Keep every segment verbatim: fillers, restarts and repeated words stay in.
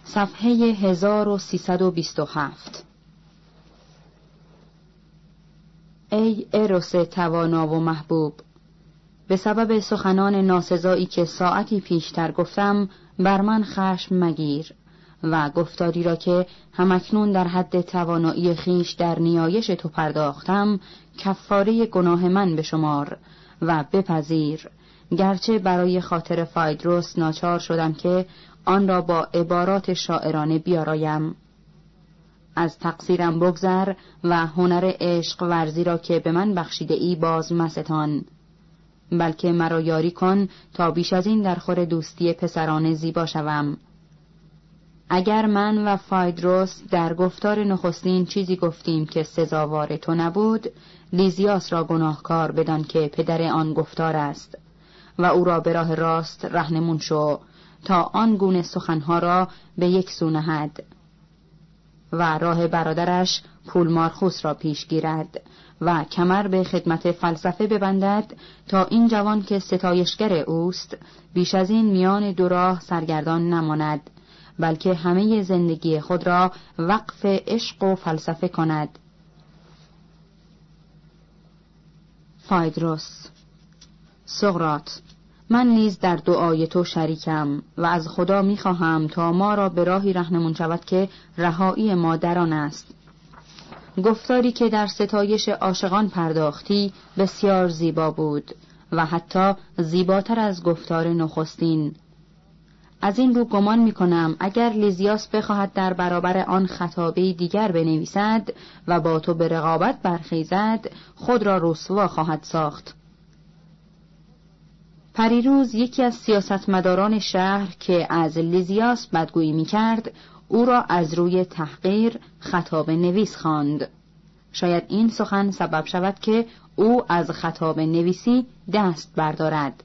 صفحه هزار و سیصد و بیست و هفت. ای اروس توانا و محبوب، به سبب سخنان ناسزایی که ساعتی پیشتر گفتم بر من خشم مگیر و گفتاری را که همکنون در حد توانایی خیش در نیایش تو پرداختم کفاره گناه من بشمار و بپذیر، گرچه برای خاطر فایدروس ناچار شدم که آن را با عبارات شاعرانه بیارایم. از تقصیرم بگذر و هنر عشق ورزی را که به من بخشیده ای باز مستان، بلکه مرا یاری کن تا بیش از این در خور دوستی پسران زیبا شوم. اگر من و فایدروس در گفتار نخستین چیزی گفتیم که سزاوار تو نبود، لیزیاس را گناهکار بدان که پدر آن گفتار است و او را به راه راست رهنمون شو تا آن گونه سخنها را به یک سو نهد و راه برادرش پولمارخوس را پیش گیرد و کمر به خدمت فلسفه ببندد تا این جوان که ستایشگر اوست بیش از این میان دو راه سرگردان نماند، بلکه همه زندگی خود را وقف عشق و فلسفه کند. فایدروس: سقراط، من نیز در دعای تو شریکم و از خدا می‌خواهم تا ما را به راهی رهنمون شود که رهایی ما در آن است. گفتاری که در ستایش عاشقان پرداختی بسیار زیبا بود و حتی زیباتر از گفتار نخستین. از این رو گمان می‌کنم اگر لیزیاس بخواهد در برابر آن خطابه دیگر بنویسد و با تو به رقابت برخیزد، خود را رسوا خواهد ساخت. پریروز یکی از سیاستمداران شهر که از لیزیاس بدگویی می‌کرد، او را از روی تحقیر خطابه نویس خواند. شاید این سخن سبب شود که او از خطابه نویسی دست بردارد.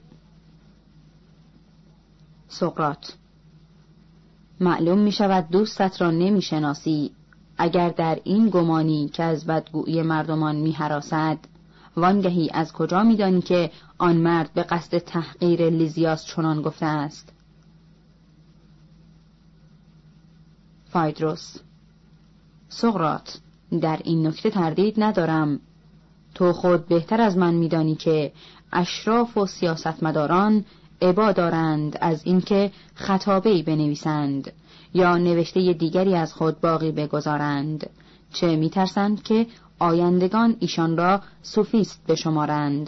سقراط: معلوم می شود دوستت را نمی شناسی اگر در این گمانی که از بدگویی مردمان می هراسد. وانگهی از کجا می دانی که آن مرد به قصد تحقیر لیزیاس چنان گفته است؟ فایدروس: سقراط، در این نکته تردید ندارم. تو خود بهتر از من می دانی که اشراف و سیاستمداران ابا دارند از اینکه خطابه‌ای بنویسند یا نوشته دیگری از خود باقی بگذارند، چه می‌ترسند که آیندگان ایشان را سوفیست بشمارند.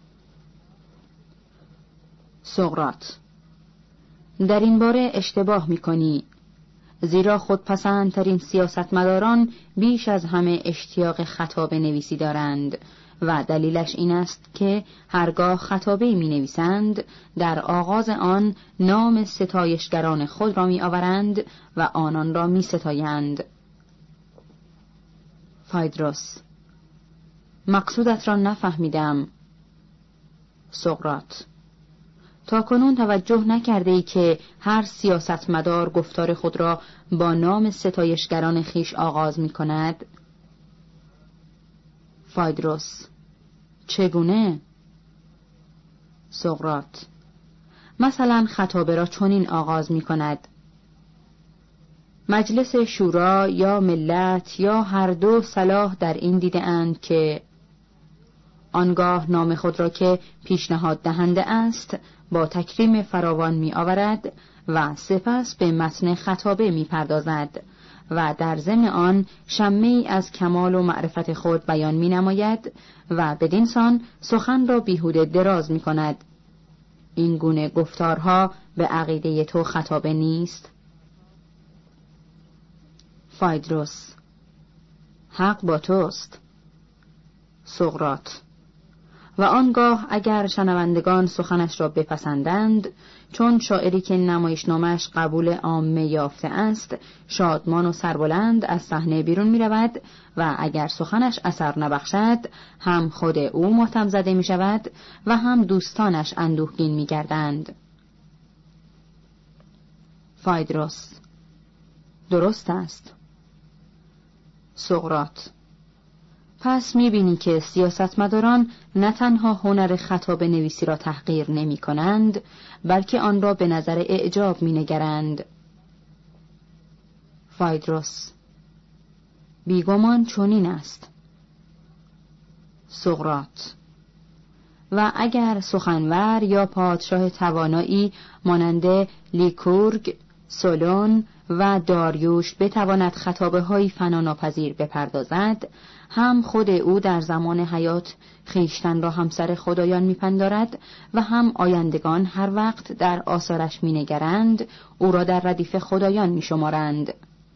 سقراط: در این باره اشتباه می‌کنی، زیرا خودپسندترین سیاستمداران بیش از همه اشتیاق خطابه نویسی دارند و دلیلش این است که هرگاه خطابه می نویسند در آغاز آن نام ستایشگران خود را می آورند و آنان را می ستایند. فایدروس: مقصودت را نفهمیدم. سقراط: تا کنون توجه نکرده ای که هر سیاستمدار گفتار خود را با نام ستایشگران خیش آغاز می کند؟ فایدروس: چگونه؟ سقراط: مثلا خطابه را چنین آغاز می کند: مجلس شورا یا ملت یا هر دو صلاح در این دیده اند که، آنگاه نام خود را که پیشنهاد دهنده است با تکریم فراوان می آورد و سپس به متن خطابه می پردازد و در ضمن آن شمه‌ای از کمال و معرفت خود بیان می نماید و بدین سان سخن را بیهوده دراز می کند. این گونه گفتارها به عقیده تو خطابه نیست؟ فایدروس: حق با توست. سقراط: و آنگاه اگر شنوندگان سخنش را بپسندند، چون شاعری که نمایشنامش قبول عامه یافته است شادمان و سربلند از صحنه بیرون می رود و اگر سخنش اثر نبخشد هم خود او ماتم زده می شود و هم دوستانش اندوهگین می گردند. فایدروس: درست است. سقراط: پس می‌بینی که سیاستمداران نه تنها هنر خطابه نویسی را تحقیر نمی کنند، بلکه آن را به نظر اعجاب می نگرند. فایدروس: بیگمان چنین است. سقراط: و اگر سخنور یا پادشاه توانایی مانند لیکورگ، سولون و داریوش بتواند خطابه های فناناپذیر بپردازد، هم خود او در زمان حیات خیشتن را همسر خدایان میپندارد و هم آیندگان هر وقت در آثارش مینگرند او را در ردیف خدایان میشمارند.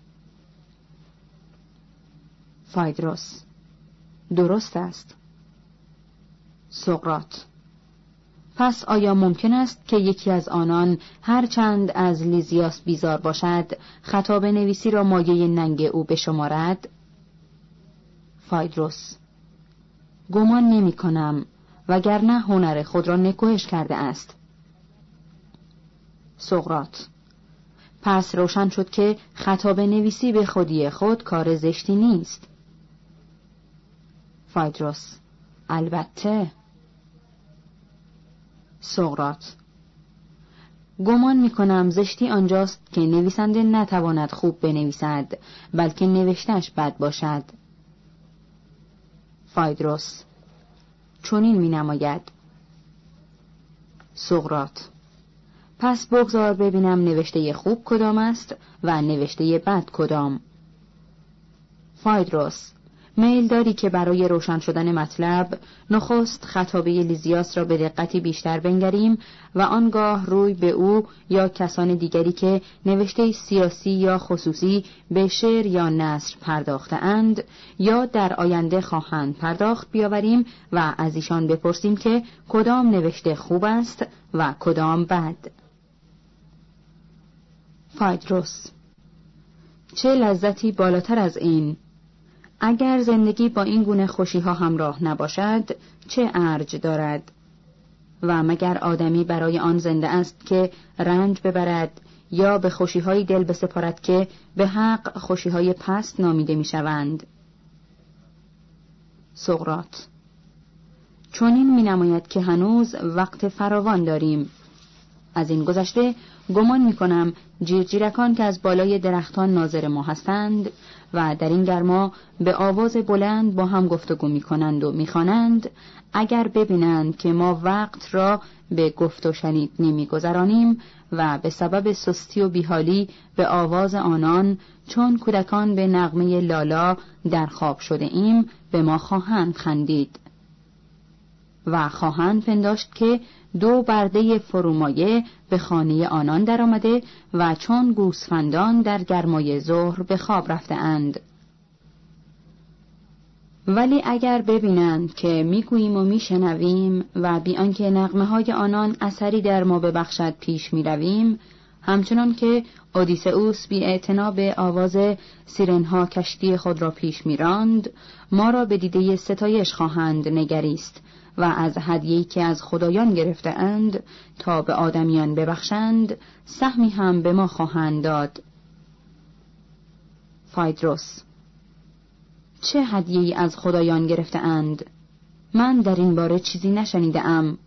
فایدروس: درست است. سقراط: پس آیا ممکن است که یکی از آنان هرچند از لیزیاس بیزار باشد خطاب نویسی را مایه ننگ او بشمارد؟ فایدروس: گمان نمی کنم، وگرنه هنر خود را نکوهش کرده است. سقراط: پس روشن شد که خطاب نویسی به خودی خود کار زشتی نیست. فایدروس: البته. سقراط: گمان می کنم زشتی آنجاست که نویسنده نتواند خوب بنویسد، بلکه نوشته‌اش بد باشد. فایدروس: چنین می نماید. سقراط: پس بگذار ببینم نوشته خوب کدام است و نوشته بد کدام. فایدروس: میل داری که برای روشن شدن مطلب نخست خطابه لیزیاس را به دقتی بیشتر بنگریم و آنگاه روی به او یا کسان دیگری که نوشته سیاسی یا خصوصی به شعر یا نثر پرداخته اند یا در آینده خواهند پرداخت بیاوریم و از ایشان بپرسیم که کدام نوشته خوب است و کدام بد. فایدروس: چه لذتی بالاتر از این! اگر زندگی با این گونه خوشی‌ها همراه نباشد چه ارج دارد؟ و مگر آدمی برای آن زنده است که رنج ببرد یا به خوشی‌های دل بسپارد که به حق خوشی‌های پست نامیده می‌شوند؟ سقراط: چنین می‌نماید که هنوز وقت فراوان داریم. از این گذشته گمان می‌کنم جیرجیرکان که از بالای درختان ناظر ما هستند و در این گرما به آواز بلند با هم گفتگو می‌کنند و می‌خوانند، اگر ببینند که ما وقت را به گفت و شنید نمی‌گذرانیم و به سبب سستی و بیحالی به آواز آنان چون کودکان به نغمه لالا در خواب شده ایم به ما خواهند خندید و خواهند پنداشت که دو برده فرومایه به خانه آنان در آمده و چون گوسفندان در گرمای ظهر به خواب رفته اند. ولی اگر ببینند که میگوییم و میشنویم و بی آنکه نغمه های آنان اثری در ما ببخشد پیش میرویم، همچنان که اودیسئوس بی اعتنا به آواز سیرنها کشتی خود را پیش میراند، ما را به دیده ستایش خواهند نگریست و از هدیه‌ای که از خدایان گرفته اند تا به آدمیان ببخشند سهمی هم به ما خواهند داد. فایدروس: چه هدیه‌ای از خدایان گرفته اند؟ من در این باره چیزی نشنیده ام.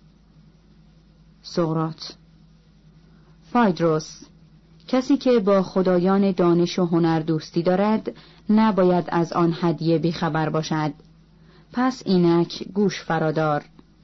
سقراط: فایدروس، کسی که با خدایان دانش و هنر دوستی دارد نباید از آن هدیه بیخبر باشد. پس اینک گوش فرادار.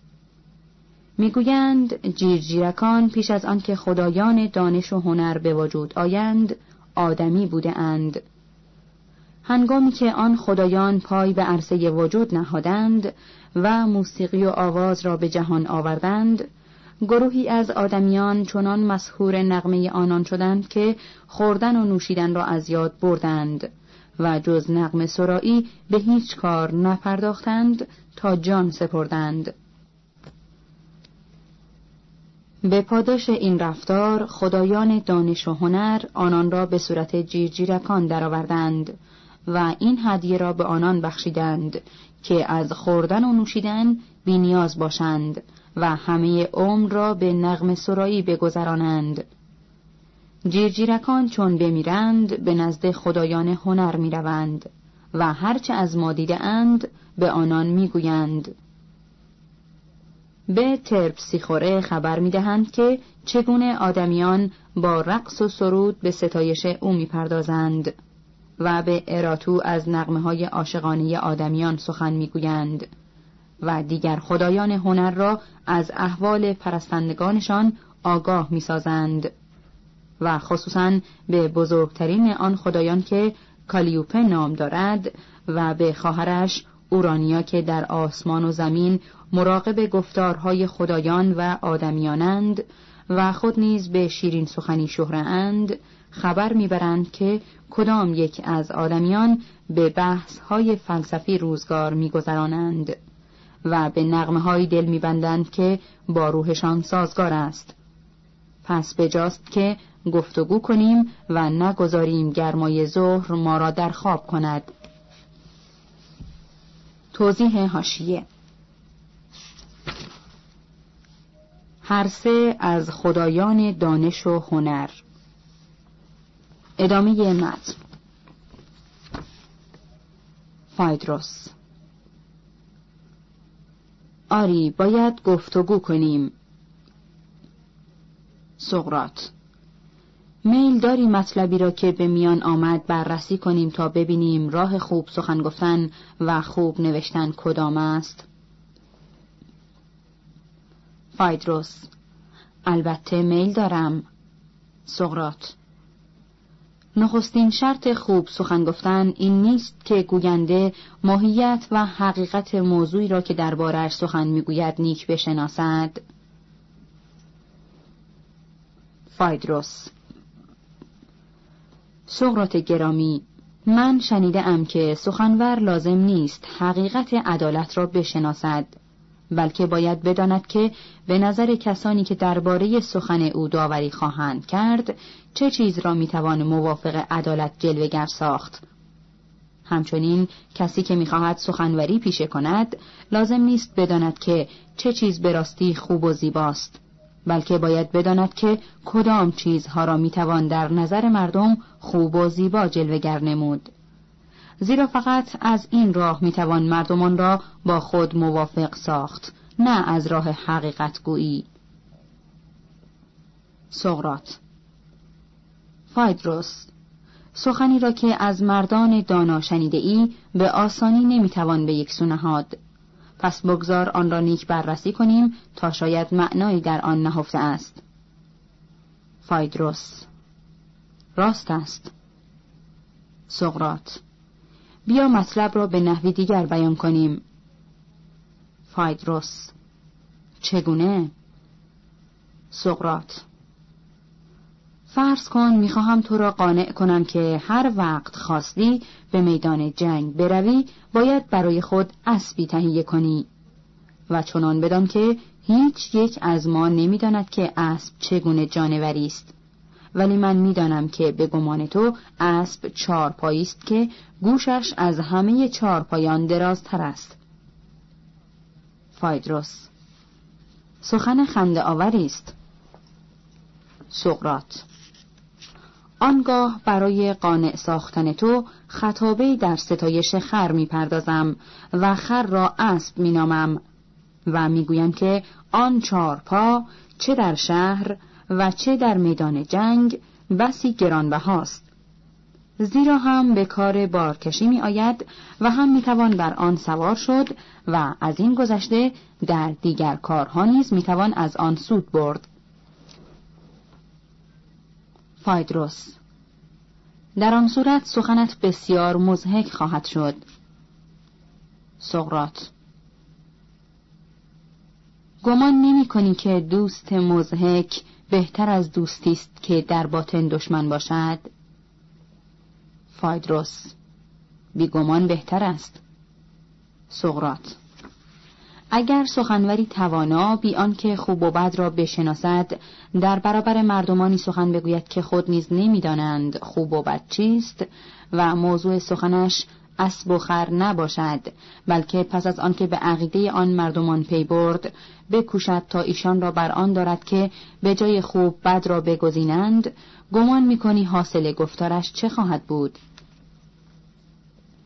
میگویند جیرجیرکان پیش از آن که خدایان دانش و هنر به وجود آیند آدمی بوده اند. هنگامی که آن خدایان پای به عرصه وجود نهادند و موسیقی و آواز را به جهان آوردند، گروهی از آدمیان چنان مسحور نغمه آنان شدند که خوردن و نوشیدن را از یاد بردند و جز نغمه سرایی به هیچ کار نپرداختند تا جان سپردند. به پاداش این رفتار خدایان دانش و هنر آنان را به صورت جیرجیرکان درآوردند و این هدیه را به آنان بخشیدند که از خوردن و نوشیدن بی نیاز باشند و همه عمر را به نغمه سرایی بگذرانند. جیرجیرکان چون بمیرند به نزد خدایان هنر میروند و هرچه از ما دیده اند به آنان میگویند. به ترپسیخوره خبر می‌دهند که چگونه آدمیان با رقص و سرود به ستایش او می‌پردازند و به اراتو از نغمه‌های عاشقانه آدمیان سخن می‌گویند و دیگر خدایان هنر را از احوال پرستندگانشان آگاه می‌سازند و خصوصاً به بزرگترین آن خدایان که کالیوپه نام دارد و به خواهرش اورانیا که در آسمان و زمین مراقب گفتارهای خدایان و آدمیانند و خود نیز به شیرین سخنی شهره‌اند، خبر میبرند که کدام یک از آدمیان به بحث‌های فلسفی روزگار میگذرانند و به نغمه‌های دل میبندند که با روحشان سازگار است. پس بجاست که گفتگو کنیم و نگذاریم گرمای ظهر ما را در خواب کند. توضیح حاشیه: هر سه از خدایان دانش و هنر. ادامه متن. فایدروس: آری باید گفتگو کنیم. سقراط: میل داری مطلبی را که به میان آمد بررسی کنیم تا ببینیم راه خوب سخن گفتن و خوب نوشتن کدام است؟ فایدروس: البته میل دارم. سقراط: نخستین شرط خوب سخن گفتن این نیست که گوینده ماهیت و حقیقت موضوعی را که درباره‌اش سخن میگوید نیک بشناسد. فایدروس: سقراط گرامی، من شنیده ام که سخنور لازم نیست حقیقت عدالت را بشناسد، بلکه باید بداند که به نظر کسانی که درباره سخن او داوری خواهند کرد چه چیز را میتوان موافق عدالت جلوه‌گر ساخت. همچنین کسی که میخواهد سخنوری پیشه کند لازم نیست بداند که چه چیز به راستی خوب و زیباست، بلکه باید بداند که کدام چیزها را میتوان در نظر مردم خوب و زیبا جلوه‌گر نمود، زیرا فقط از این راه میتوان مردمان را با خود موافق ساخت، نه از راه حقیقت گویی. سقراط: فایدروس، سخنی را که از مردان دانا شنیده ای به آسانی نمیتوان به یک سو نهاد، پس بگذار آن را نیک بررسی کنیم تا شاید معنایی در آن نهفته است. فایدروس: راست است. سقراط: بیا مطلب را به نحوی دیگر بیان کنیم. فایدروس: چگونه؟ سقراط: فرض کن میخواهم تو را قانع کنم که هر وقت خواستی به میدان جنگ بروی باید برای خود اسبی تهیه کنی و چنان بدان که هیچ یک از ما نمیداند که اسب چگونه جانوری است، ولی من میدانم که به گمان تو اسب چارپایی است که گوشش از همه چارپایان درازتر است. فایدروس: سخن خنده آوری است. سقراط: آنگاه برای قانع ساختن تو خطابه‌ای در ستایش خر می‌پردازم و خر را اسب می‌نامم و می‌گویم که آن چارپا چه در شهر و چه در میدان جنگ بسی گرانبهاست، زیرا هم به کار بارکشی می آید و هم می توان بر آن سوار شد و از این گذشته در دیگر کارها نیز می توان از آن سود برد. فایدروس: در آن صورت سخنت بسیار مضحک خواهد شد. سقراط: گمان نمی کنی که دوست مضحک بهتر از دوستی است که در باطن دشمن باشد؟ فایدروس: بیگمان بهتر است. سقراط: اگر سخنوری توانا بی آنکه خوب و بد را بشناسد در برابر مردمانی سخن بگوید که خود نیز نمیدانند خوب و بد چیست و موضوع سخنش اسب و خر نباشد، بلکه پس از آنکه به عقیده آن مردمان پی برد بکوشد تا ایشان را بر آن دارد که به جای خوب بد را بگزینند، گمان میکنی حاصل گفتارش چه خواهد بود؟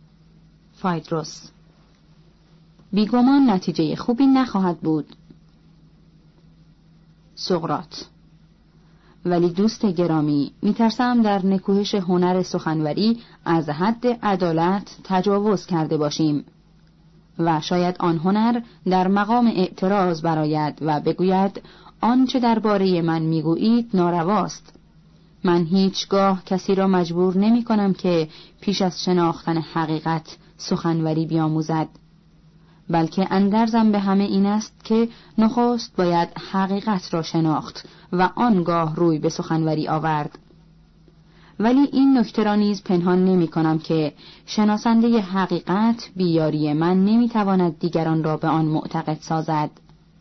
فایدروس: بیگمان نتیجه خوبی نخواهد بود. سقراط: ولی دوست گرامی، میترسم در نکوهش هنر سخنوری از حد عدالت تجاوز کرده باشیم و شاید آن هنر در مقام اعتراض برآید و بگوید آنچه درباره من میگویید نارواست. من هیچگاه کسی را مجبور نمی کنم که پیش از شناختن حقیقت سخنوری بیاموزد، بلکه اندرزم به همه این است که نخست باید حقیقت را شناخت و آنگاه روی به سخنوری آورد. ولی این نکته را نیز پنهان نمی کنم که شناسنده حقیقت بیاری من نمی تواند دیگران را به آن معتقد سازد.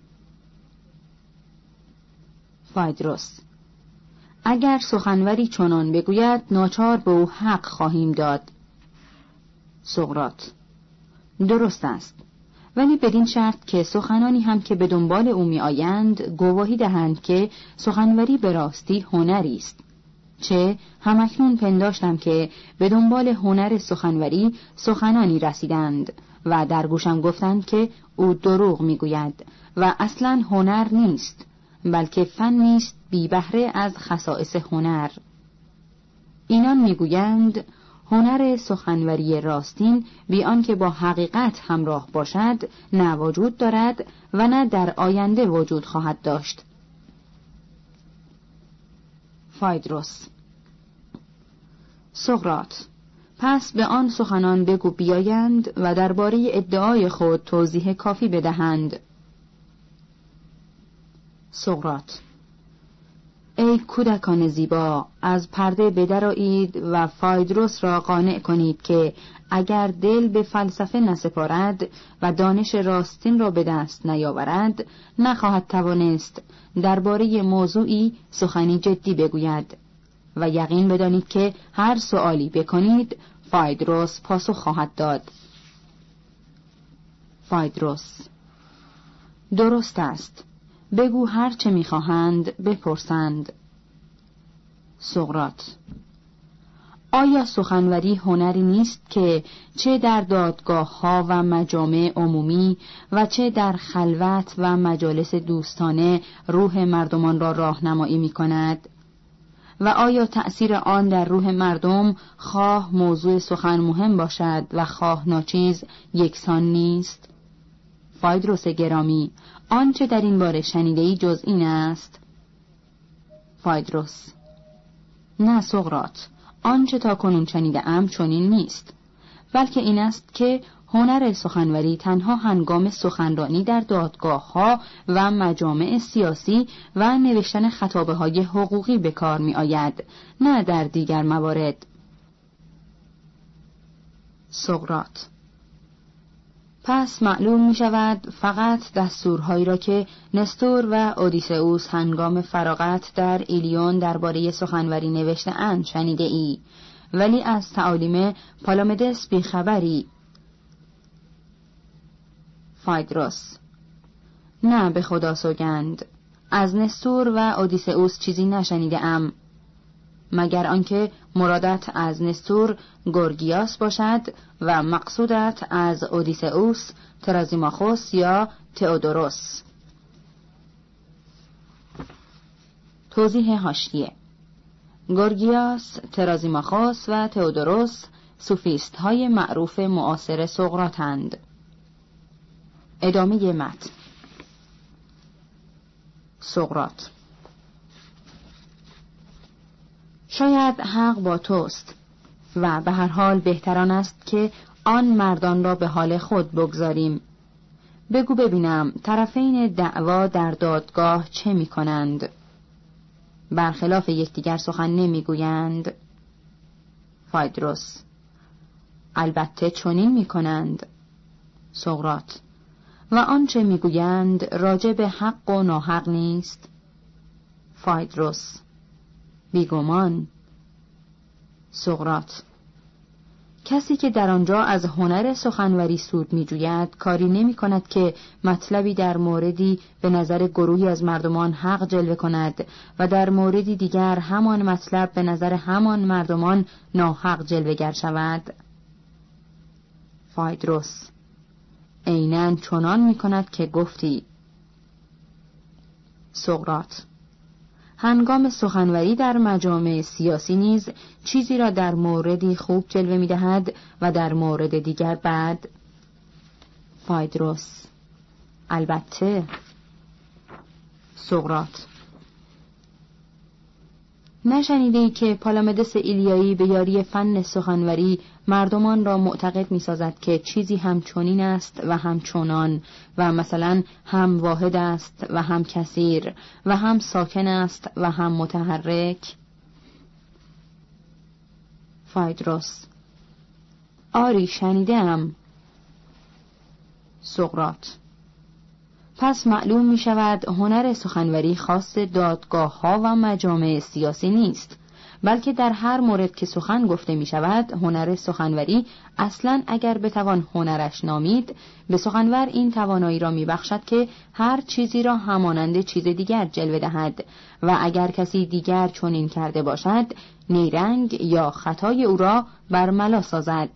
فایدروس: اگر سخنوری چنان بگوید ناچار به او حق خواهیم داد. سقراط: درست است، ولی بدین شرط که سخنانی هم که به دنبال او می آیند گواهی دهند که سخنوری به راستی هنری است. چه همکنون پنداشتم که به دنبال هنر سخنوری سخنانی رسیدند و در گوشم گفتند که او دروغ می گوید و اصلاً هنر نیست، بلکه فنی است بی بهره از خصائص هنر. اینان میگویند هنر سخنوری راستین بی آنکه با حقیقت همراه باشد نه وجود دارد و نه در آینده وجود خواهد داشت. فایدروس: سقراط: پس به آن سخنان بگو بیایند و درباره ادعای خود توضیح کافی بدهند. سقراط: ای کودکان زیبا، از پرده بدرآیید و فایدروس را قانع کنید که اگر دل به فلسفه نسپارد و دانش راستین را به دست نیاورد نخواهد توانست درباره موضوعی سخنی جدی بگوید و یقین بدانید که هر سؤالی بکنید فایدروس پاسخ خواهد داد. فایدروس: درست است، بگو هر چه می‌خواهند بپرسند. سقراط: آیا سخنوری هنری نیست که چه در دادگاه‌ها و مجامع عمومی و چه در خلوت و مجالس دوستانه روح مردمان را راهنمایی می‌کند؟ و آیا تأثیر آن در روح مردم خواه موضوع سخن مهم باشد و خواه ناچیز یکسان نیست؟ فایدروس گرامی، آنچه در این باره شنیده‌ای جز این است؟ فایدروس: نه سقراط، آنچه تا کنون شنیده ام چنین نیست، بلکه این است که هنر سخنوری تنها هنگام سخنرانی در دادگاه‌ها و مجامع سیاسی و نوشتن خطابه‌های حقوقی به کار می‌آید، نه در دیگر موارد. سقراط: پس معلوم می شود فقط دستورهایی را که نستور و اودیسئوس هنگام فراغت در ایلیون درباره سخنوری نوشته اند شنیده ای، ولی از تعالیم پالامدس بیخبری. فایدروس: نه به خدا سوگند، از نستور و اودیسئوس چیزی نشنیده ام، مگر آنکه مرادت از نستور گورگیاس باشد و مقصودت از اودیسئوس ترازیماخوس یا تئودوروس. توضیح حاشیه: گورگیاس، ترازیماخوس و تئودوروس سوفیست های معروف معاصر سقراطند. ادامه متن. سقراط: شاید حق با توست و به هر حال بهتران است که آن مردان را به حال خود بگذاریم. بگو ببینم طرفین دعوا در دادگاه چه می کنند؟ برخلاف یکدیگر سخن نمی گویند؟ فایدروس: البته چنین می کنند. سقراط: و آنچه می گویند راجع به حق و ناحق نیست؟ فایدروس: بیگمان. سقراط: کسی که در آنجا از هنر سخنوری سود می جوید کاری نمی کند که مطلبی در موردی به نظر گروهی از مردمان حق جلوه کند و در موردی دیگر همان مطلب به نظر همان مردمان ناحق جلوه گر شود؟ فایدروس: عیناً چنان می کند که گفتی. سقراط: هنگام سخنوری در مجامع سیاسی نیز چیزی را در موردی خوب جلوه می‌دهد و در مورد دیگر بد؟ فایدروس: البته. سقراط: نشنیده‌ای که پالامدس ایلیایی به یاری فن سخنوری مردمان را معتقد می‌سازد که چیزی همچنین است و همچنان، و مثلا هم واحد است و هم کثیر و هم ساکن است و هم متحرک؟ فایدروس: آری شنیدم. سقراط: پس معلوم می شود هنر سخنوری خاص دادگاه ها و مجامع سیاسی نیست، بلکه در هر مورد که سخن گفته می شود هنر سخنوری اصلا اگر بتوان هنرش نامید، به سخنور این توانایی را می بخشد که هر چیزی را همانند چیز دیگر جلوه دهد و اگر کسی دیگر چنین کرده باشد نیرنگ یا خطای او را برملا سازد.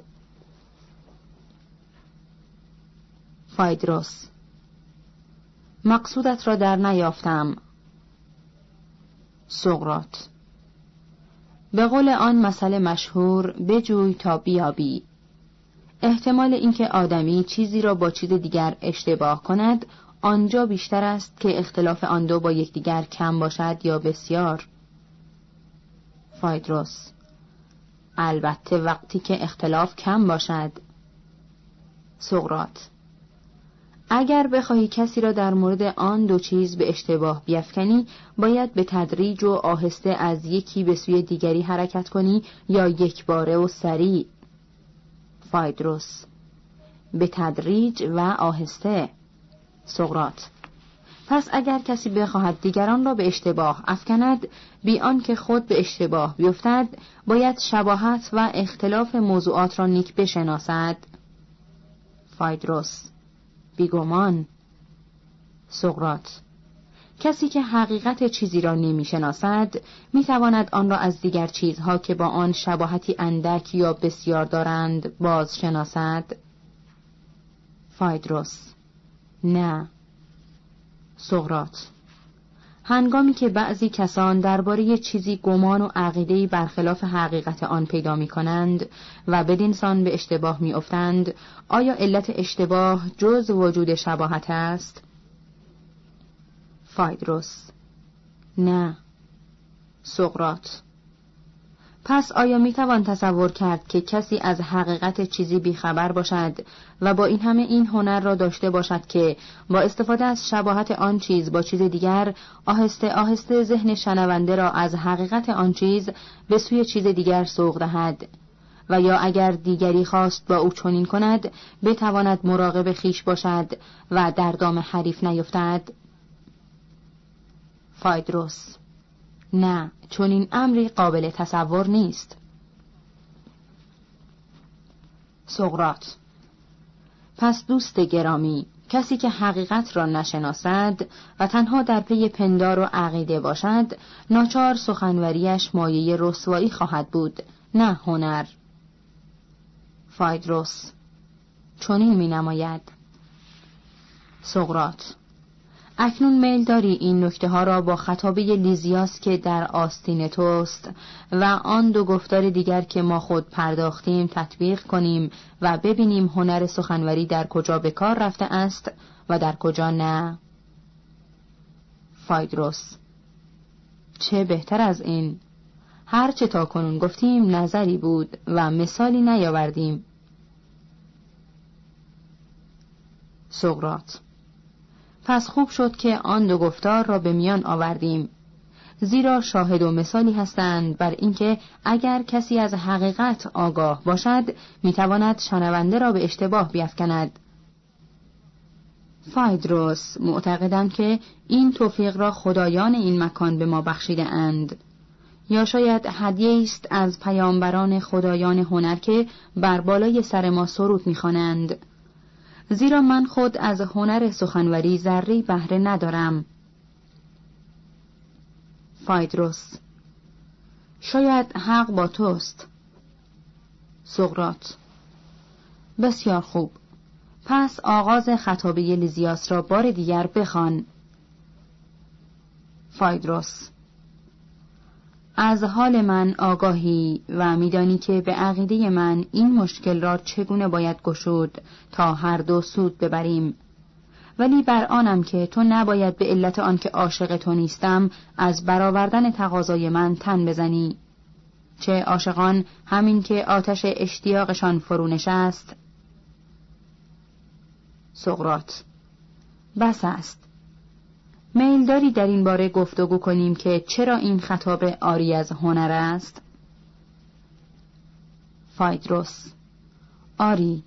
فایدروس: مقصودت را در نیافتم. سقراط: به قول آن مثل مشهور بجوی تا بیابی. احتمال اینکه آدمی چیزی را با چیز دیگر اشتباه کند آنجا بیشتر است که اختلاف آن دو با یکدیگر کم باشد یا بسیار. فایدروس: البته وقتی که اختلاف کم باشد. سقراط: اگر بخواهی کسی را در مورد آن دو چیز به اشتباه بیفکنی، باید به تدریج و آهسته از یکی به سوی دیگری حرکت کنی یا یک باره و سریع. فایدروس: به تدریج و آهسته. سقراط: پس اگر کسی بخواهد دیگران را به اشتباه افکند بی آن که خود به اشتباه بیفتد، باید شباهت و اختلاف موضوعات را نیک بشناسد. فایدروس: بیگمان. سقراط: کسی که حقیقت چیزی را نمی شناسد می تواند آن را از دیگر چیزها که با آن شباهتی اندک یا بسیار دارند باز شناسد. فایدروس: نه. سقراط: هنگامی که بعضی کسان درباره چیزی گمان و عقیده‌ای برخلاف حقیقت آن پیدا می کنند و بدین سان به اشتباه می افتند، آیا علت اشتباه جز وجود شباهت است؟ فایدروس: نه. سقراط: پس آیا می توان تصور کرد که کسی از حقیقت چیزی بیخبر باشد و با این همه این هنر را داشته باشد که با استفاده از شباهت آن چیز با چیز دیگر آهسته آهسته ذهن شنونده را از حقیقت آن چیز به سوی چیز دیگر سوق دهد و یا اگر دیگری خواست با او چنین کند بتواند مراقب خیش باشد و در دام حریف نیفتد؟ فایدروس: نه، چون این امری قابل تصور نیست. سقراط: پس دوست گرامی، کسی که حقیقت را نشناسد و تنها در پی پندار و عقیده باشد، ناچار سخنوریش مایه رسوایی خواهد بود، نه هنر. فایدروس: چنین می نماید. سقراط: اکنون میل داری این نکته ها را با خطابه لیزیاس که در آستین توست و آن دو گفتار دیگر که ما خود پرداختیم تطبیق کنیم و ببینیم هنر سخنوری در کجا به کار رفته است و در کجا نه؟ فایدروس: چه بهتر از این. هر چه تا کنون گفتیم نظری بود و مثالی نیاوردیم. سقراط: پس خوب شد که آن دو گفتار را به میان آوردیم، زیرا شاهد و مثالی هستند بر اینکه اگر کسی از حقیقت آگاه باشد میتواند شنونده را به اشتباه بیفکند. فایدروس: معتقدم که این توفیق را خدایان این مکان به ما بخشیده اند، یا شاید هدیه است از پیامبران خدایان هنر که بر بالای سر ما سرود میخوانند، زیرا من خود از هنر سخنوری ذره بهره ندارم. فایدروس: شاید حق با توست. سقراط: بسیار خوب، پس آغاز خطابه لیزیاس را بار دیگر بخوان. فایدروس: از حال من آگاهی و میدانی که به عقیده من این مشکل را چگونه باید گشود تا هر دو سود ببریم. ولی بر آنم که تو نباید به علت آن که عاشق تو نیستم از برآوردن تقاضای من تن بزنی. چه عاشقان همین که آتش اشتیاقشان فرو نشست. سقراط: بس است. میل داری در این باره گفتگو کنیم که چرا این خطاب عاری از هنر است؟ فایدروس: آری.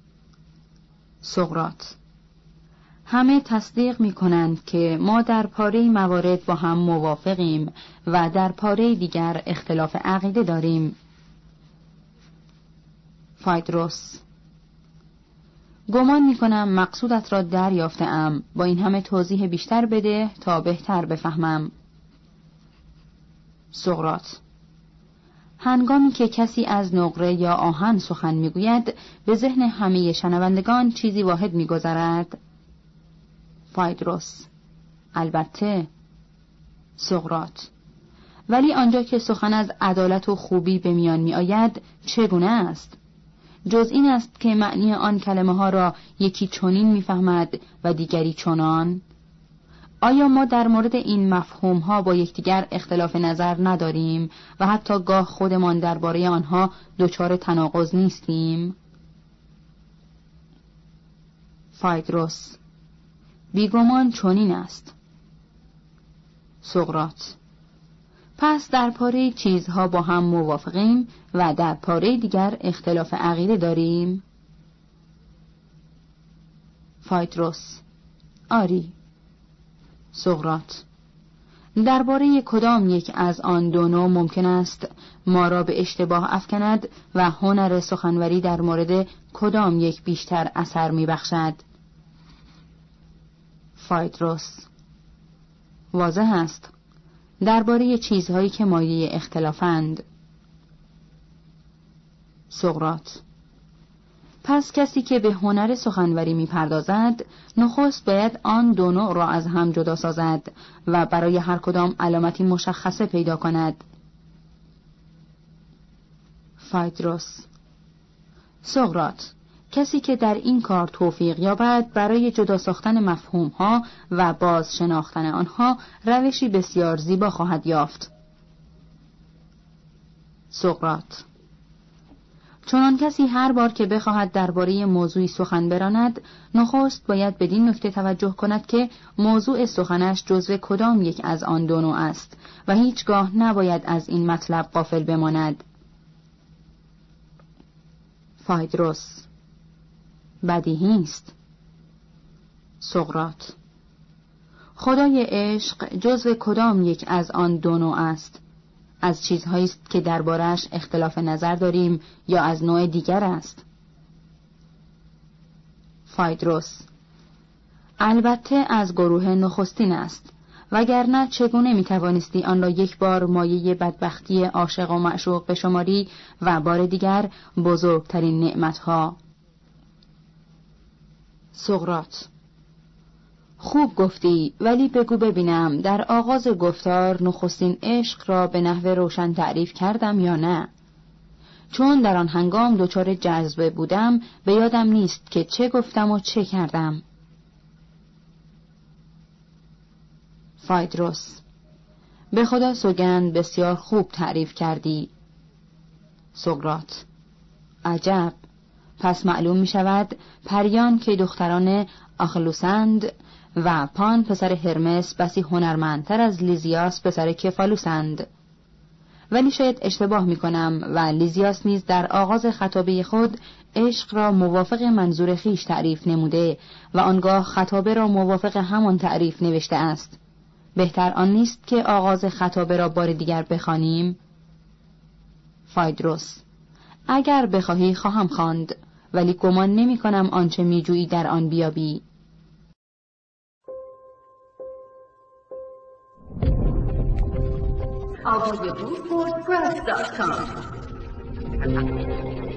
سقراط: همه تصدیق می کنند که ما در پاره موارد با هم موافقیم و در پاره دیگر اختلاف عقیده داریم. فایدروس: گمان می کنم مقصودت را دریافته‌ام. با این همه توضیح بیشتر بده تا بهتر بفهمم. سقراط: هنگامی که کسی از نقره یا آهن سخن می گوید به ذهن همه شنوندگان چیزی واحد می گذرد. فایدروس: البته. سقراط: ولی آنجا که سخن از عدالت و خوبی به میان می آید چگونه است؟ جز این است که معنی آن کلمه ها را یکی چنین می فهمد و دیگری چنان؟ آیا ما در مورد این مفهوم ها با یکدیگر اختلاف نظر نداریم و حتی گاه خودمان درباره آنها دچار تناقض نیستیم؟ فایدروس: بیگمان چنین است. سقراط: پس در پاره چیزها با هم موافقیم و در پاره دیگر اختلاف عقیده داریم؟ فایدروس: آری. سقراط: درباره کدام یک از آن دو نوع ممکن است ما را به اشتباه افکند و هنر سخنوری در مورد کدام یک بیشتر اثر می بخشد؟ فایدروس: واضح است. درباره چیزهایی که مایه اختلافند. سقراط: پس کسی که به هنر سخنوری می پردازد نخست باید آن دو نوع را از هم جدا سازد و برای هر کدام علامتی مشخصه پیدا کند. فایدروس: سقراط: کسی که در این کار توفیق یابد برای جدا ساختن مفهوم‌ها و باز شناختن آنها روشی بسیار زیبا خواهد یافت. سقراط: چنان کسی هر بار که بخواهد درباره موضوعی سخن براند نخست باید بدین نکته توجه کند که موضوع سخنش جزو کدام یک از آن دو نوع است و هیچگاه نباید از این مطلب غافل بماند. فایدروس: بدیهی است. سقراط: خدای عشق جزو کدام یک از آن دو نوع است؟ از چیزهایی است که درباره‌اش اختلاف نظر داریم یا از نوع دیگر است؟ فایدروس: البته از گروه نخستین است، وگرنه چگونه میتوانستی آن را یک بار مایه بدبختی عاشق و معشوق بشماری و بار دیگر بزرگترین نعمتها؟ سقراط: خوب گفتی، ولی بگو ببینم در آغاز گفتار نخستین عشق را به نحو روشن تعریف کردم یا نه؟ چون در آن هنگام دچار جذبه بودم به یادم نیست که چه گفتم و چه کردم. فایدروس: به خدا سوگند بسیار خوب تعریف کردی. سقراط: عجب. پس معلوم می شود پریان که دختران آخلوسند و پان پسر هرمس بسی هنرمندتر از لیزیاس پسر کفالوسند. ولی شاید اشتباه می کنم و لیزیاس نیز در آغاز خطابه خود عشق را موافق منظور خیش تعریف نموده و آنگاه خطابه را موافق همان تعریف نوشته است. بهتر آن نیست که آغاز خطابه را بار دیگر بخوانیم؟ فایدروس: اگر بخواهی خواهم خواند، ولی گمان نمی کنم آنچه می جویی در آن بیابی. آواز بود وردپرس دات کام